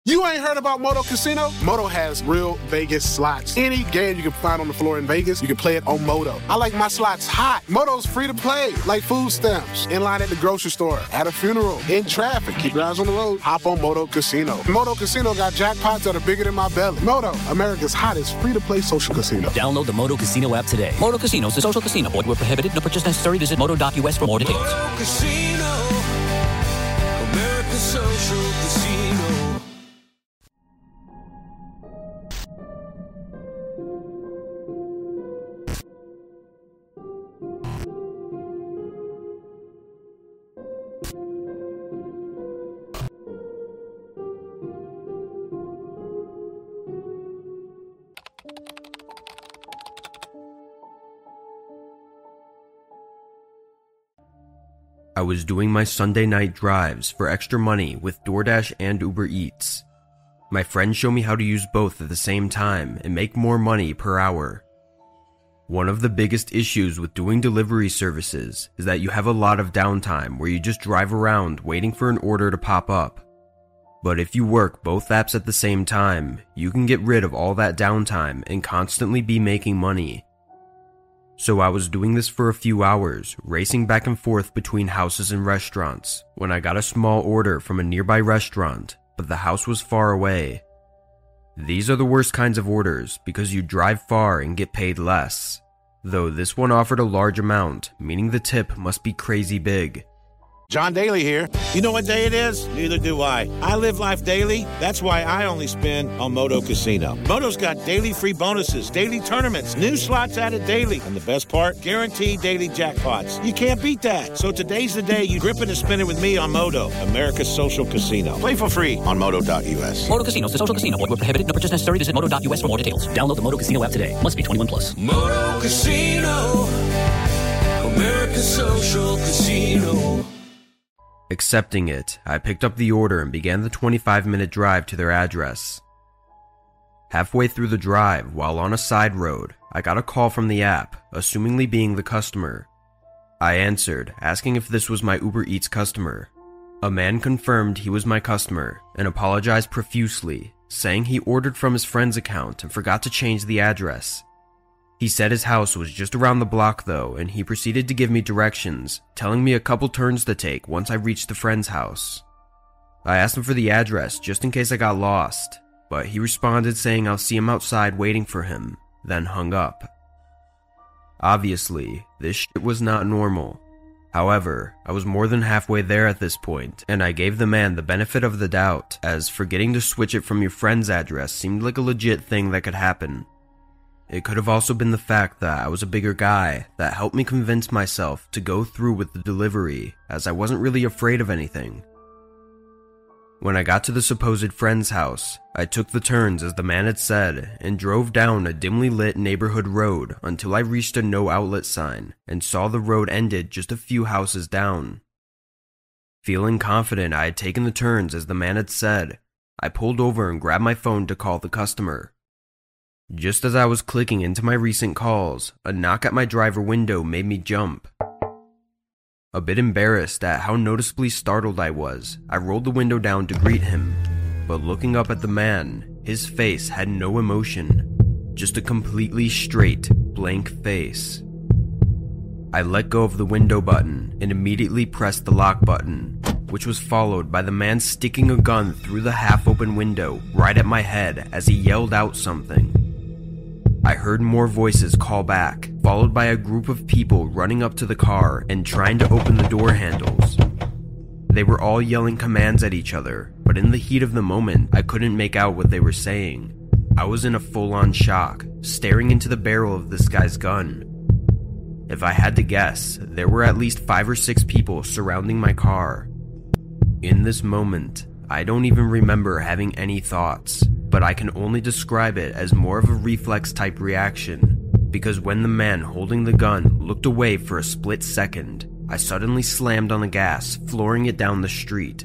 You ain't heard about Moto Casino? Moto has real Vegas slots. Any game you can find on the floor in Vegas, you can play it on Moto. I like my slots hot. Moto's free to play, like food stamps, in line at the grocery store, at a funeral, in traffic. Keep your eyes on the road. Hop on Moto Casino. Moto Casino got jackpots that are bigger than my belly. Moto, America's hottest free-to-play social casino. Download the Moto Casino app today. Moto Casino is a social casino. Void where prohibited. No purchase necessary. Visit moto.us for more details. Moto Casino, America's social casino. I was doing my Sunday night drives for extra money with DoorDash and Uber Eats. My friends show me how to use both at the same time and make more money per hour. One of the biggest issues with doing delivery services is that you have a lot of downtime where you just drive around waiting for an order to pop up. But if you work both apps at the same time, you can get rid of all that downtime and constantly be making money. So I was doing this for a few hours, racing back and forth between houses and restaurants, when I got a small order from a nearby restaurant, but the house was far away. These are the worst kinds of orders because you drive far and get paid less, though this one offered a large amount, meaning the tip must be crazy big. John Daly here. You know what day it is? Neither do I. I live life daily. That's why I only spin on Moto Casino. Moto's got daily free bonuses, daily tournaments, new slots added daily, and the best part, guaranteed daily jackpots. You can't beat that. So today's the day you grip it and spin it with me on Moto, America's social casino. Play for free on Moto.us. Moto Casino is a social casino. Void where prohibited. No purchase necessary. Visit moto.us for more details. Download the Moto Casino app today. Must be 21 plus. Moto Casino, America's social casino. Accepting it, I picked up the order and began the 25-minute drive to their address. Halfway through the drive, while on a side road, I got a call from the app, assumingly being the customer. I answered, asking if this was my Uber Eats customer. A man confirmed he was my customer and apologized profusely, saying he ordered from his friend's account and forgot to change the address. He said his house was just around the block though, and he proceeded to give me directions, telling me a couple turns to take once I reached the friend's house. I asked him for the address just in case I got lost, but he responded saying I'll see him outside waiting for him, then hung up. Obviously, this shit was not normal. However, I was more than halfway there at this point, and I gave the man the benefit of the doubt, as forgetting to switch it from your friend's address seemed like a legit thing that could happen. It could have also been the fact that I was a bigger guy that helped me convince myself to go through with the delivery, as I wasn't really afraid of anything. When I got to the supposed friend's house, I took the turns as the man had said and drove down a dimly lit neighborhood road until I reached a no outlet sign and saw the road ended just a few houses down. Feeling confident I had taken the turns as the man had said, I pulled over and grabbed my phone to call the customer. Just as I was clicking into my recent calls, a knock at my driver window made me jump. A bit embarrassed at how noticeably startled I was, I rolled the window down to greet him, but looking up at the man, his face had no emotion, just a completely straight, blank face. I let go of the window button and immediately pressed the lock button, which was followed by the man sticking a gun through the half-open window right at my head as he yelled out something. I heard more voices call back, followed by a group of people running up to the car and trying to open the door handles. They were all yelling commands at each other, but in the heat of the moment, I couldn't make out what they were saying. I was in a full-on shock, staring into the barrel of this guy's gun. If I had to guess, there were at least 5 or 6 people surrounding my car. In this moment, I don't even remember having any thoughts, but I can only describe it as more of a reflex-type reaction, because when the man holding the gun looked away for a split second, I suddenly slammed on the gas, flooring it down the street.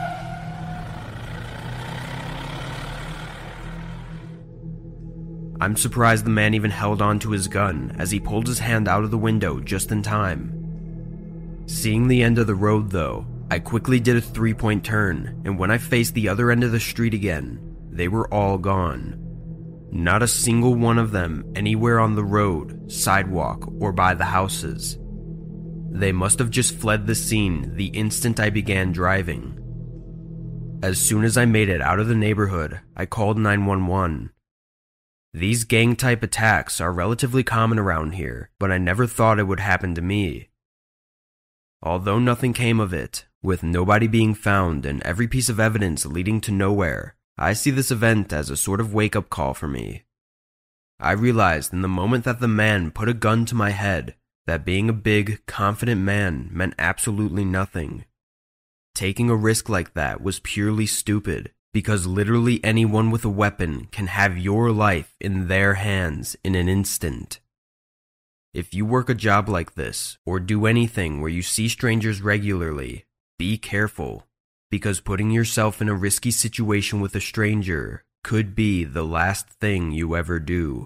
I'm surprised the man even held on to his gun as he pulled his hand out of the window just in time. Seeing the end of the road though, I quickly did a 3-point turn, and when I faced the other end of the street again, they were all gone. Not a single one of them anywhere on the road, sidewalk, or by the houses. They must have just fled the scene the instant I began driving. As soon as I made it out of the neighborhood, I called 911. These gang-type attacks are relatively common around here, but I never thought it would happen to me. Although nothing came of it, with nobody being found and every piece of evidence leading to nowhere, I see this event as a sort of wake-up call for me. I realized in the moment that the man put a gun to my head that being a big, confident man meant absolutely nothing. Taking a risk like that was purely stupid, because literally anyone with a weapon can have your life in their hands in an instant. If you work a job like this, or do anything where you see strangers regularly, be careful, because putting yourself in a risky situation with a stranger could be the last thing you ever do.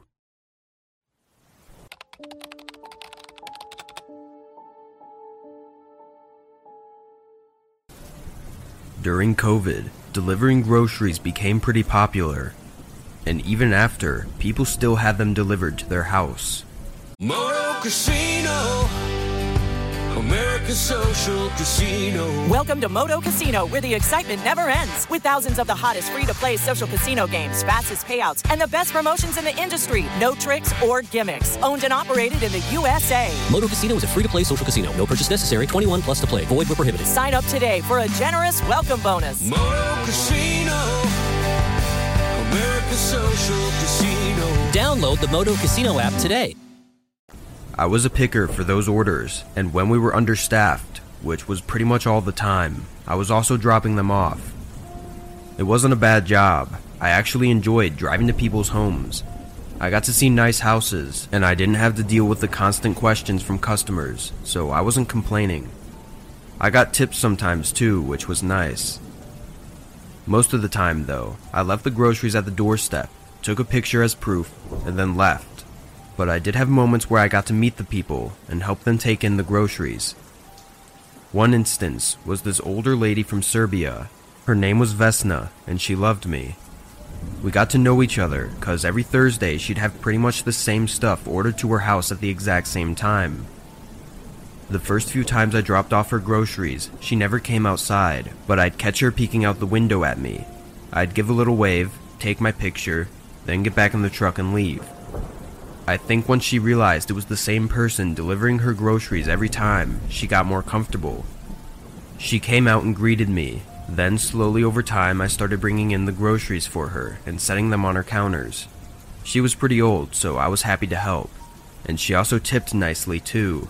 During COVID, delivering groceries became pretty popular, and even after, people still had them delivered to their house. Moto Casino, America's social casino. Welcome to Moto Casino, where the excitement never ends. With thousands of the hottest free-to-play social casino games, fastest payouts, and the best promotions in the industry. No tricks or gimmicks. Owned and operated in the USA. Moto Casino is a free-to-play social casino. No purchase necessary. 21 plus to play. Void where prohibited. Sign up today for a generous welcome bonus. Moto Casino, America's social casino. Download the Moto Casino app today. I was a picker for those orders, and when we were understaffed, which was pretty much all the time, I was also dropping them off. It wasn't a bad job. I actually enjoyed driving to people's homes. I got to see nice houses, and I didn't have to deal with the constant questions from customers, so I wasn't complaining. I got tips sometimes too, which was nice. Most of the time, though, I left the groceries at the doorstep, took a picture as proof, and then left. But I did have moments where I got to meet the people and help them take in the groceries. One instance was this older lady from Serbia. Her name was Vesna, and she loved me. We got to know each other, cause every Thursday she'd have pretty much the same stuff ordered to her house at the exact same time. The first few times I dropped off her groceries, she never came outside, but I'd catch her peeking out the window at me. I'd give a little wave, take my picture, then get back in the truck and leave. I think once she realized it was the same person delivering her groceries every time, she got more comfortable. She came out and greeted me. Then slowly over time I started bringing in the groceries for her and setting them on her counters. She was pretty old, so I was happy to help, and she also tipped nicely too.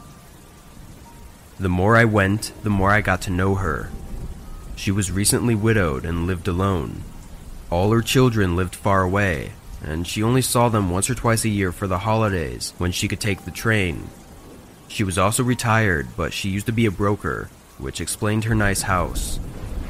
The more I went, the more I got to know her. She was recently widowed and lived alone. All her children lived far away, and she only saw them once or twice a year for the holidays when she could take the train. She was also retired, but she used to be a broker, which explained her nice house.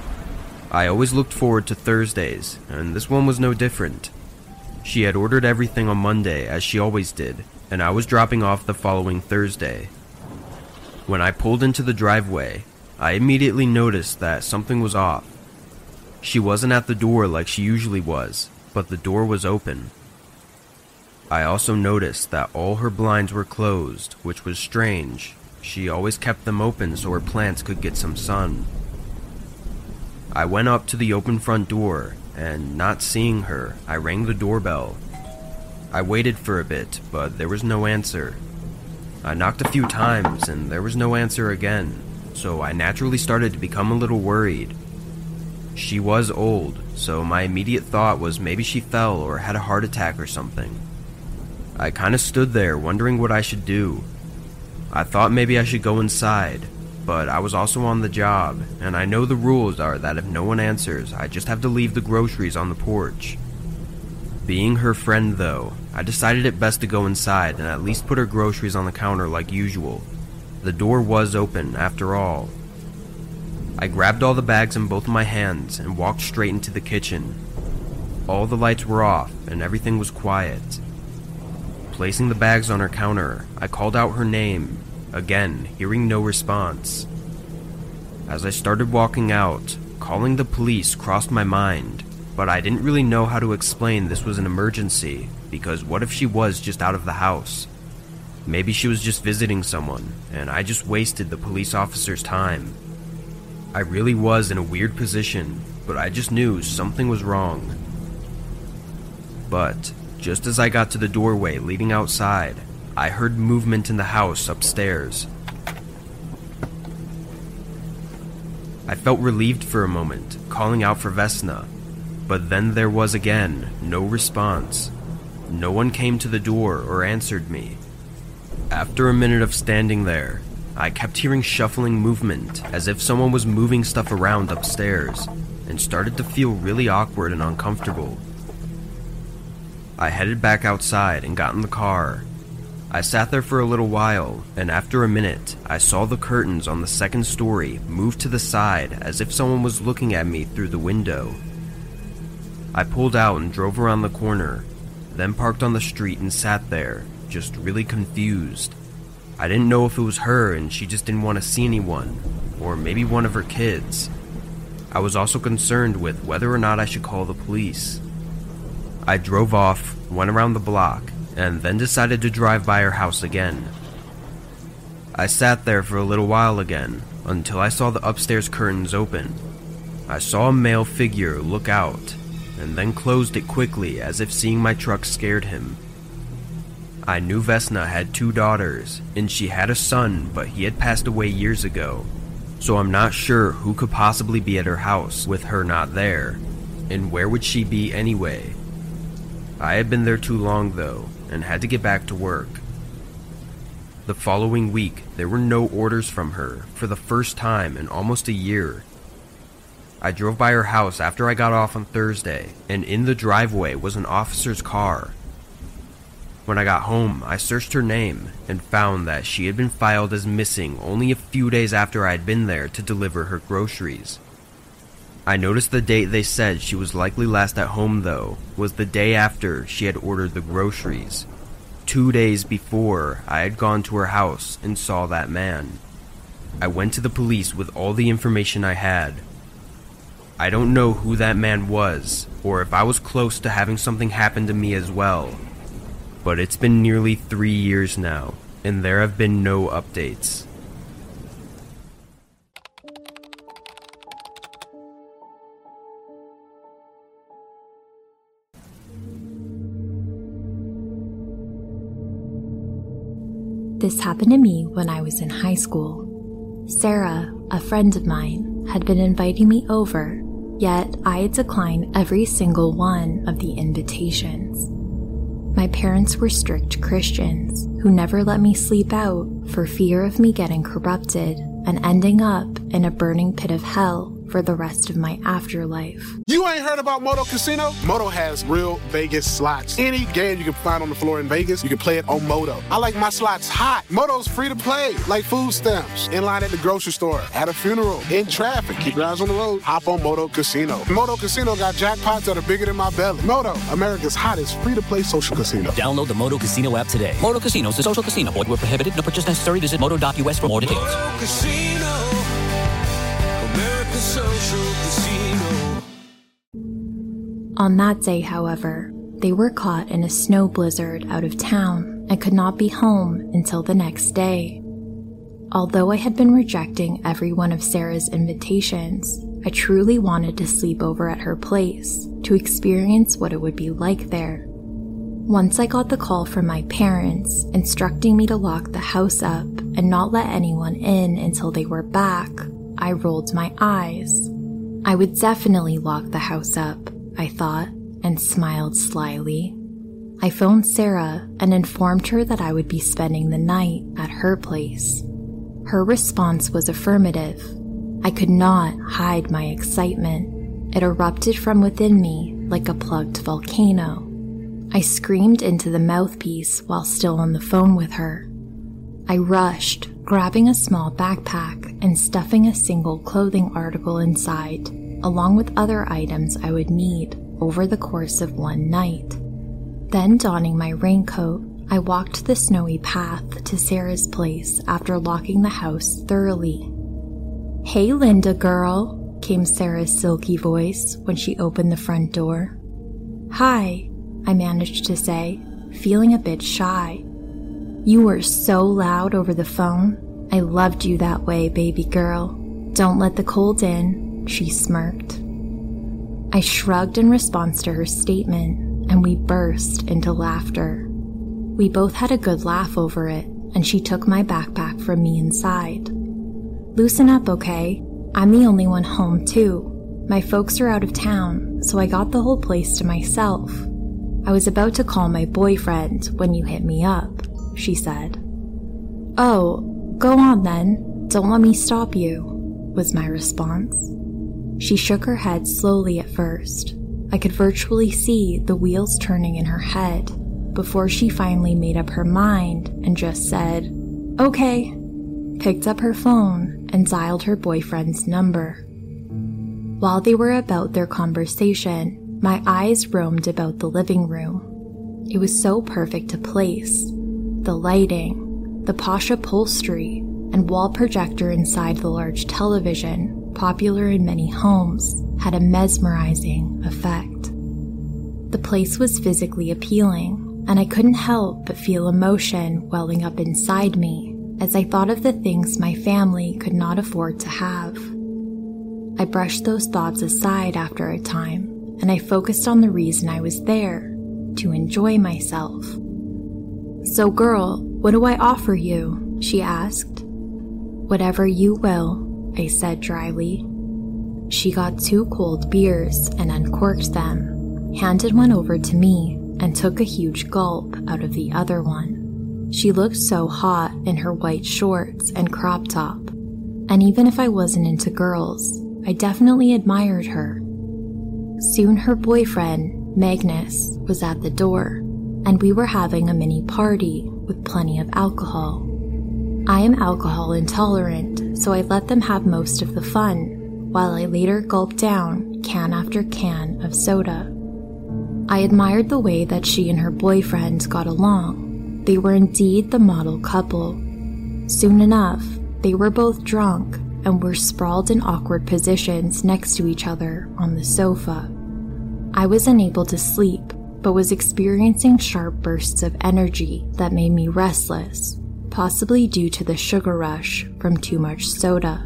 I always looked forward to Thursdays, and this one was no different. She had ordered everything on Monday, as she always did, and I was dropping off the following Thursday. When I pulled into the driveway, I immediately noticed that something was off. She wasn't at the door like she usually was, but the door was open. I also noticed that all her blinds were closed, which was strange. She always kept them open so her plants could get some sun. I went up to the open front door, and not seeing her, I rang the doorbell. I waited for a bit, but there was no answer. I knocked a few times, and there was no answer again, so I naturally started to become a little worried. She was old, so my immediate thought was maybe she fell or had a heart attack or something. I kinda stood there wondering what I should do. I thought maybe I should go inside, but I was also on the job, and I know the rules are that if no one answers, I just have to leave the groceries on the porch. Being her friend though, I decided it best to go inside and at least put her groceries on the counter like usual. The door was open after all. I grabbed all the bags in both of my hands and walked straight into the kitchen. All the lights were off and everything was quiet. Placing the bags on her counter, I called out her name, again, hearing no response. As I started walking out, calling the police crossed my mind, but I didn't really know how to explain this was an emergency, because what if she was just out of the house? Maybe she was just visiting someone, and I just wasted the police officer's time. I really was in a weird position, but I just knew something was wrong. But just as I got to the doorway leading outside, I heard movement in the house upstairs. I felt relieved for a moment, calling out for Vesna, but then there was again no response. No one came to the door or answered me. After a minute of standing there, I kept hearing shuffling movement as if someone was moving stuff around upstairs, and started to feel really awkward and uncomfortable. I headed back outside and got in the car. I sat there for a little while, and after a minute, I saw the curtains on the second story move to the side as if someone was looking at me through the window. I pulled out and drove around the corner, then parked on the street and sat there, just really confused. I didn't know if it was her and she just didn't want to see anyone, or maybe one of her kids. I was also concerned with whether or not I should call the police. I drove off, went around the block, and then decided to drive by her house again. I sat there for a little while again, until I saw the upstairs curtains open. I saw a male figure look out, and then closed it quickly as if seeing my truck scared him. I knew Vesna had 2 daughters, and she had a son, but he had passed away years ago, so I'm not sure who could possibly be at her house with her not there, and where would she be anyway? I had been there too long though, and had to get back to work. The following week, there were no orders from her for the first time in almost a year. I drove by her house after I got off on Thursday, and in the driveway was an officer's car. When I got home, I searched her name and found that she had been filed as missing only a few days after I had been there to deliver her groceries. I noticed the date they said she was likely last at home though was the day after she had ordered the groceries, 2 days before I had gone to her house and saw that man. I went to the police with all the information I had. I don't know who that man was, or if I was close to having something happen to me as well. But it's been nearly 3 years now, and there have been no updates. This happened to me when I was in high school. Sarah, a friend of mine, had been inviting me over, yet I had declined every single one of the invitations. My parents were strict Christians who never let me sleep out for fear of me getting corrupted and ending up in a burning pit of hell for the rest of my afterlife. You ain't heard about Moto Casino? Moto has real Vegas slots. Any game you can find on the floor in Vegas, you can play it on Moto. I like my slots hot. Moto's free to play, like food stamps. In line at the grocery store, at a funeral, in traffic. Keep your eyes on the road. Hop on Moto Casino. Moto Casino got jackpots that are bigger than my belly. Moto, America's hottest free-to-play social casino. Download the Moto Casino app today. Moto Casino is a social casino. Void where prohibited. No purchase necessary. Visit moto.us for more details. Moto Casino, America's social casino. On that day, however, they were caught in a snow blizzard out of town and could not be home until the next day. Although I had been rejecting every one of Sarah's invitations, I truly wanted to sleep over at her place to experience what it would be like there. Once I got the call from my parents instructing me to lock the house up and not let anyone in until they were back, I rolled my eyes. I would definitely lock the house up, I thought, and smiled slyly. I phoned Sarah and informed her that I would be spending the night at her place. Her response was affirmative. I could not hide my excitement. It erupted from within me like a plugged volcano. I screamed into the mouthpiece while still on the phone with her. I rushed, grabbing a small backpack and stuffing a single clothing article inside, along with other items I would need over the course of one night. Then, donning my raincoat, I walked the snowy path to Sarah's place after locking the house thoroughly. "Hey, Linda girl," came Sarah's silky voice when she opened the front door. "Hi," I managed to say, feeling a bit shy. "You were so loud over the phone. I loved you that way, baby girl. Don't let the cold in," she smirked. I shrugged in response to her statement, and we burst into laughter. We both had a good laugh over it, and she took my backpack from me inside. "Loosen up, okay? I'm the only one home, too. My folks are out of town, so I got the whole place to myself. I was about to call my boyfriend when you hit me up," she said. "Oh, go on then. Don't let me stop you," was my response. She shook her head slowly at first. I could virtually see the wheels turning in her head before she finally made up her mind and just said, "Okay," picked up her phone and dialed her boyfriend's number. While they were about their conversation, my eyes roamed about the living room. It was so perfect to place. The lighting, the posh upholstery, and wall projector inside the large television, popular in many homes, had a mesmerizing effect. The place was physically appealing, and I couldn't help but feel emotion welling up inside me as I thought of the things my family could not afford to have. I brushed those thoughts aside after a time, and I focused on the reason I was there, to enjoy myself. "So girl, what do I offer you?" she asked. "Whatever you will," I said dryly. She got 2 cold beers and uncorked them, handed one over to me, and took a huge gulp out of the other one. She looked so hot in her white shorts and crop top, and even if I wasn't into girls, I definitely admired her. Soon her boyfriend, Magnus, was at the door, and we were having a mini party with plenty of alcohol. I am alcohol intolerant, so I let them have most of the fun, while I later gulped down can after can of soda. I admired the way that she and her boyfriend got along. They were indeed the model couple. Soon enough, they were both drunk and were sprawled in awkward positions next to each other on the sofa. I was unable to sleep, but was experiencing sharp bursts of energy that made me restless, possibly due to the sugar rush from too much soda.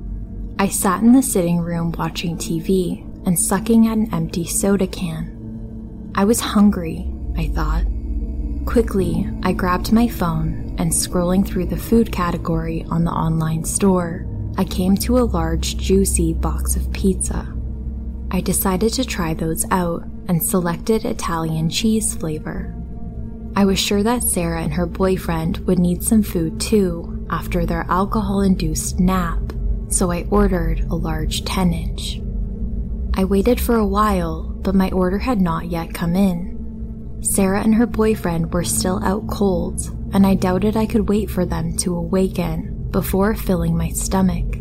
I sat in the sitting room watching TV and sucking at an empty soda can. I was hungry, I thought. Quickly, I grabbed my phone and scrolling through the food category on the online store, I came to a large, juicy box of pizza. I decided to try those out and selected Italian cheese flavor. I was sure that Sarah and her boyfriend would need some food too after their alcohol-induced nap, so I ordered a large 10-inch. I waited for a while, but my order had not yet come in. Sarah and her boyfriend were still out cold, and I doubted I could wait for them to awaken before filling my stomach.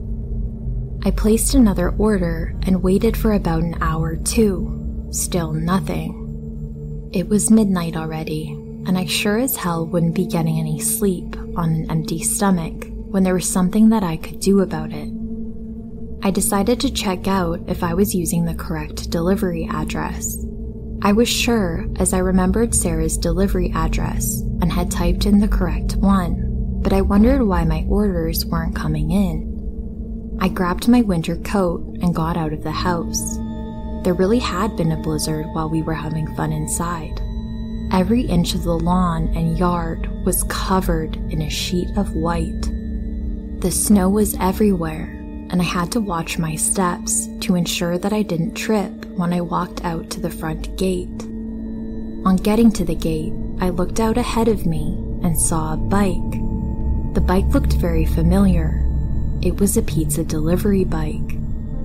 I placed another order and waited for about an hour too. Still nothing. It was midnight already, and I sure as hell wouldn't be getting any sleep on an empty stomach when there was something that I could do about it. I decided to check out if I was using the correct delivery address. I was sure, as I remembered Sarah's delivery address and had typed in the correct one, but I wondered why my orders weren't coming in. I grabbed my winter coat and got out of the house. There really had been a blizzard while we were having fun inside. Every inch of the lawn and yard was covered in a sheet of white. The snow was everywhere, and I had to watch my steps to ensure that I didn't trip when I walked out to the front gate. On getting to the gate, I looked out ahead of me and saw a bike. The bike looked very familiar. It was a pizza delivery bike.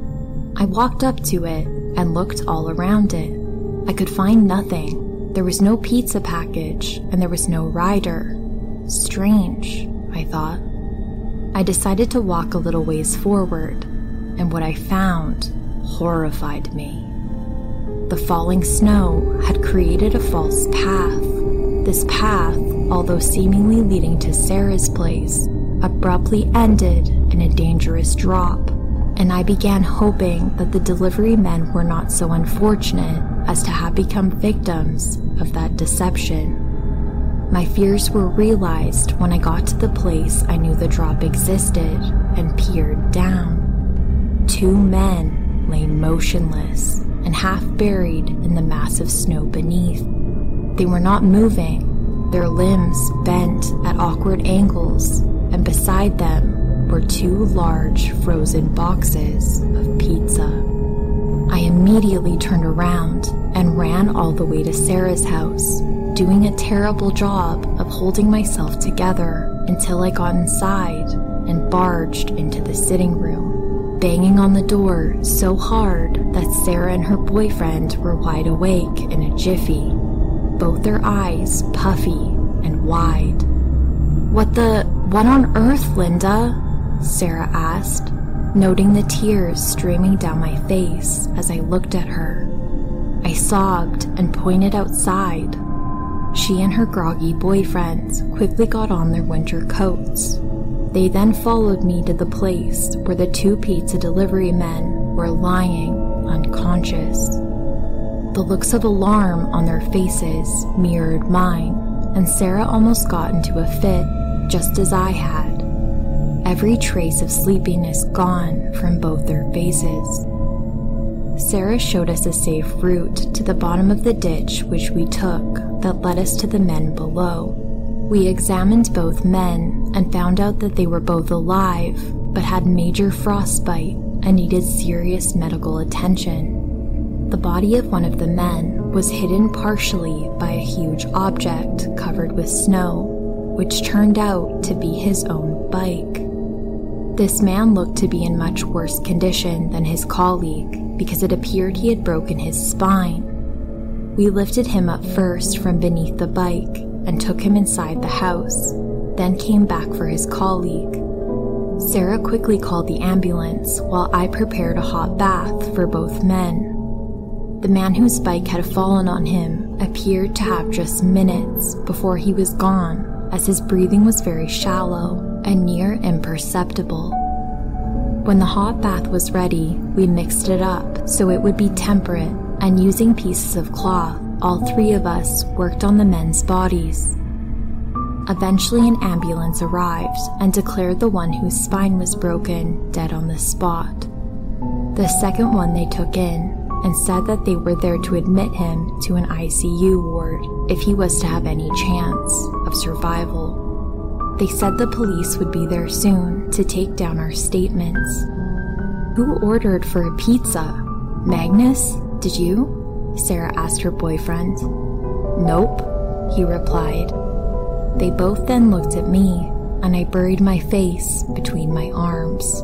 I walked up to it and looked all around it. I could find nothing. There was no pizza package, and there was no rider. Strange, I thought. I decided to walk a little ways forward, and what I found horrified me. The falling snow had created a false path. This path, although seemingly leading to Sarah's place, abruptly ended in a dangerous drop and I began hoping that the delivery men were not so unfortunate as to have become victims of that deception. My fears were realized when I got to the place I knew the drop existed and peered down. 2 men lay motionless and half buried in the massive snow beneath. They were not moving, their limbs bent at awkward angles, and beside them were 2 large frozen boxes of pizza. I immediately turned around and ran all the way to Sarah's house, doing a terrible job of holding myself together until I got inside and barged into the sitting room, banging on the door so hard that Sarah and her boyfriend were wide awake in a jiffy, both their eyes puffy and wide. What on earth, Linda?" Sarah asked, noting the tears streaming down my face as I looked at her. I sobbed and pointed outside. She and her groggy boyfriend quickly got on their winter coats. They then followed me to the place where the 2 pizza delivery men were lying unconscious. The looks of alarm on their faces mirrored mine, and Sarah almost got into a fit, just as I had. Every trace of sleepiness gone from both their faces. Sarah showed us a safe route to the bottom of the ditch which we took that led us to the men below. We examined both men and found out that they were both alive but had major frostbite and needed serious medical attention. The body of one of the men was hidden partially by a huge object covered with snow, which turned out to be his own bike. This man looked to be in much worse condition than his colleague because it appeared he had broken his spine. We lifted him up first from beneath the bike and took him inside the house, then came back for his colleague. Sarah quickly called the ambulance while I prepared a hot bath for both men. The man whose bike had fallen on him appeared to have just minutes before he was gone, as his breathing was very shallow and near imperceptible. When the hot bath was ready, we mixed it up so it would be temperate, and using pieces of cloth, all 3 of us worked on the men's bodies. Eventually an ambulance arrived and declared the one whose spine was broken dead on the spot. The second one they took in and said that they were there to admit him to an ICU ward if he was to have any chance of survival. They said the police would be there soon to take down our statements. "Who ordered for a pizza? Magnus? Did you?" Sarah asked her boyfriend. "Nope," he replied. They both then looked at me, and I buried my face between my arms.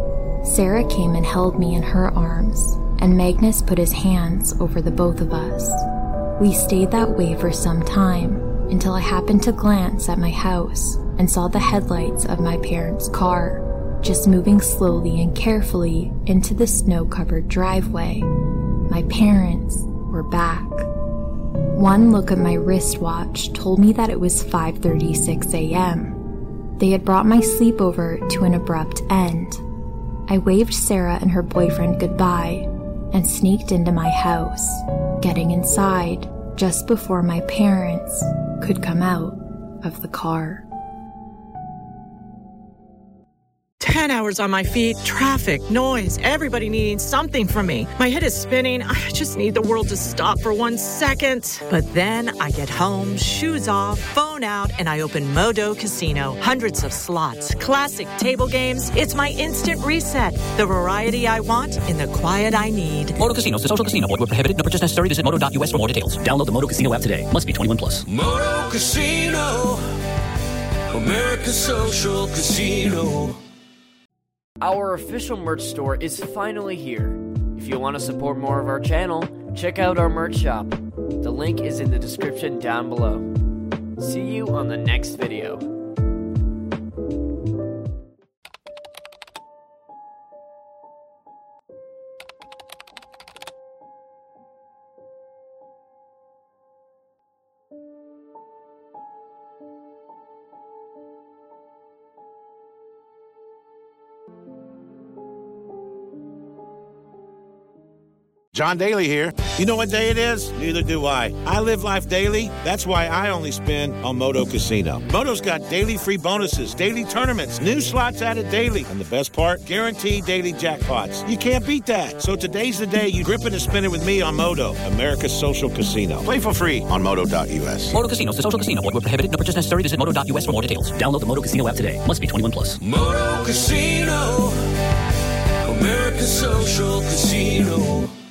Sarah came and held me in her arms, and Magnus put his hands over the both of us. We stayed that way for some time, until I happened to glance at my house and saw the headlights of my parents' car, just moving slowly and carefully into the snow-covered driveway. My parents were back. One look at my wristwatch told me that it was 5:36 a.m. They had brought my sleepover to an abrupt end. I waved Sarah and her boyfriend goodbye and sneaked into my house, getting inside just before my parents could come out of the car. 10 hours on my feet, traffic, noise, everybody needing something from me. My head is spinning. I just need the world to stop for 1 second. But then I get home, shoes off, phone out, and I open Modo Casino. Hundreds of slots, classic table games. It's my instant reset. The variety I want in the quiet I need. Moto Casino is a social casino. Void where prohibited. No purchase necessary. Visit moto.us for more details. Download the Moto Casino app today. Must be 21 plus. Moto Casino, America's social casino. Our official merch store is finally here. If you want to support more of our channel, check out our merch shop. The link is in the description down below. See you on the next video. John Daly here. You know what day it is? Neither do I. I live life daily. That's why I only spin on Moto Casino. Moto's got daily free bonuses, daily tournaments, new slots added daily. And the best part? Guaranteed daily jackpots. You can't beat that. So today's the day you grip it and spin it with me on Moto, America's social casino. Play for free on Moto.us. Moto Casinos, the social casino. Void where prohibited. No purchase necessary. Visit Moto.us for more details. Download the Moto Casino app today. Must be 21 plus. Moto Casino, America's social casino.